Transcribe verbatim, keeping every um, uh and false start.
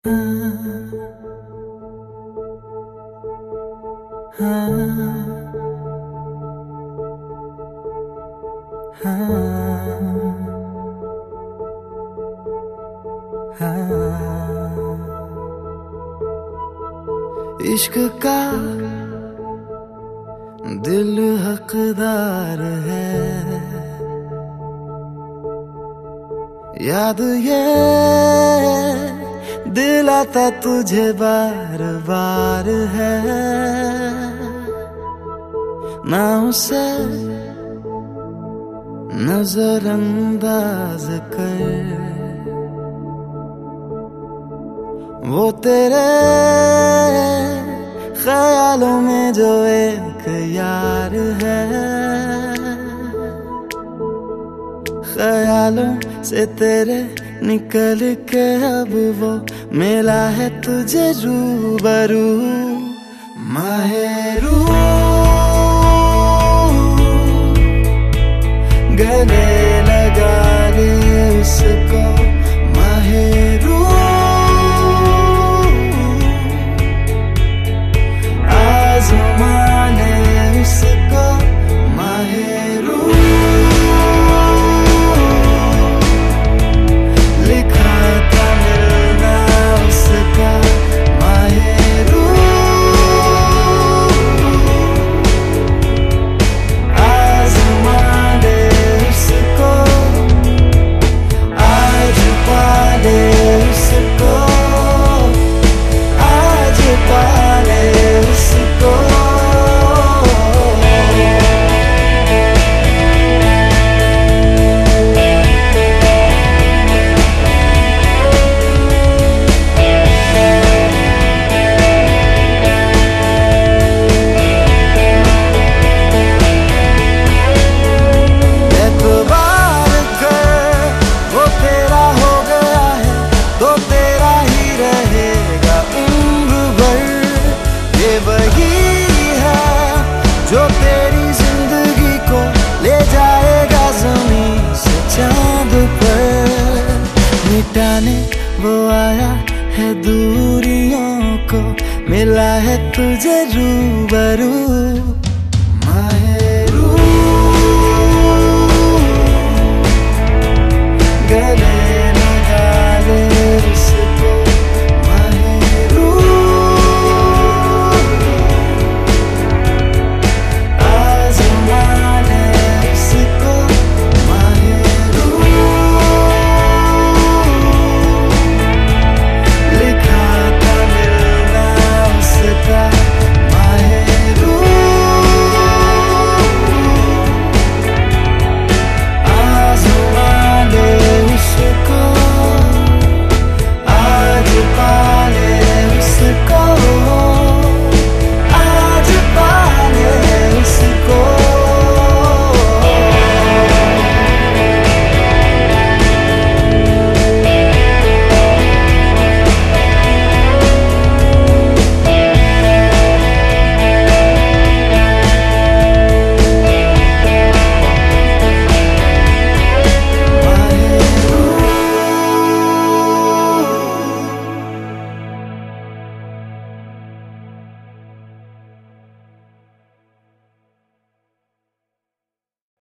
हाँ, हाँ, हाँ। इश्क का दिल हकदार है, याद ये दिलाता तुझे बार बार है। ना उसे नजरअंदाज कर, वो तेरे ख्यालों में जो एक यार है। ख्यालों से तेरे निकल के अब वो मिला है तुझे रूबरू। माहेरू गले लगा ले उसको, माहेरू आज़मा ले उसको, माहेरू लिखा था मिलना उसका, माहेरू आज़मा ले उसको, आज पा ले उसको, आज पा ले उसको। जो तेरी जिंदगी को ले जाएगा ज़मीन से चांद पर, मिटाने वो आया है दूरियों को, मिला है तुझे रूबरू।